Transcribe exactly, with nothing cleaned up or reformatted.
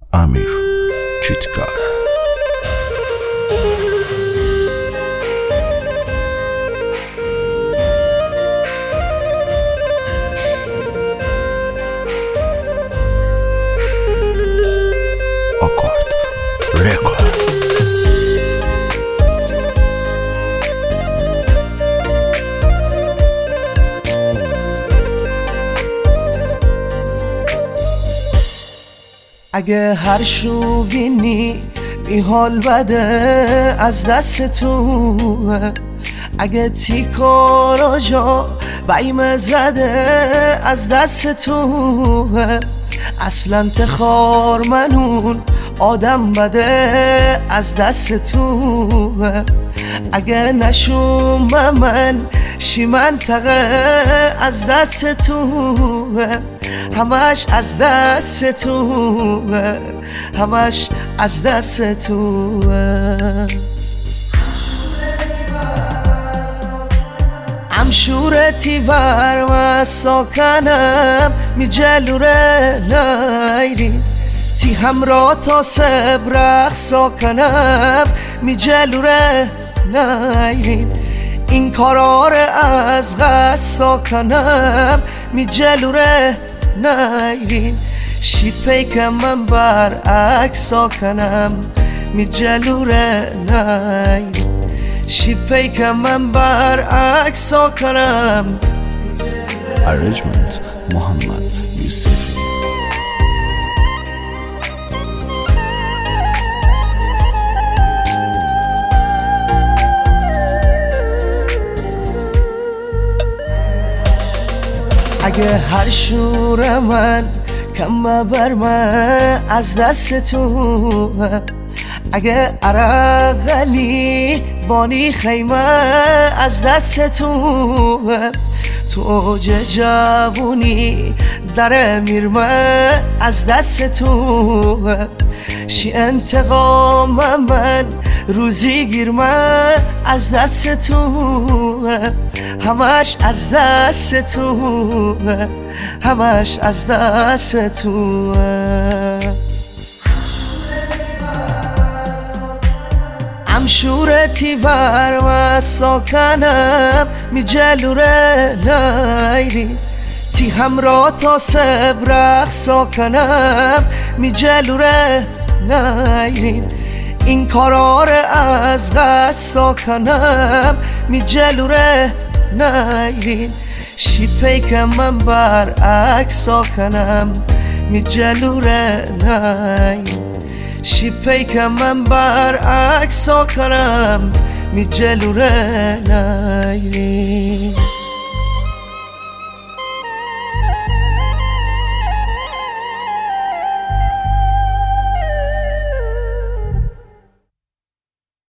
امیر چیتگر. آکورد رکورد. اگه هر شو بینی بی حال بده از دست تو، اگه تیکارا جا بیم زده از دست تو، اصلا تخار منون آدم بده از دست تو، اگه نشوم من شی منطقه از دست تو، همش از دست تو، همش از دست تو. امشورتی ورم ساکنم می جلوره لیلی، تی همراه تا سبرخ ساکنم می جلوره لیلی، این کارار از غص ساکنم می جلوره نیرین، شی پیکم من برعکس ساکنم می جلوره نیرین، شی پیکم من برعکس ساکنم. ارنجمنت محمد یوسفی. اگه هر شور من کم بر من از دست تو، اگه عرقلی بانی خیمه از دست تو، تو اوج جوونی در میرمه از دست تو، شی انتقام من روزی گیرمه از دست تو، همش از دست تو، همش از دست تو. امشورتی ورم ساکنم می جلوره لیلی، تی همراه تا سبرخ ساکنم می جلوره لیلی، این کارار از غص ساکنم می جلوره نیرین، شی پیکم من برعکس ساکنم می جلوره نیرین، شی پیکم من برعکس ساکنم می جلوره نیرین.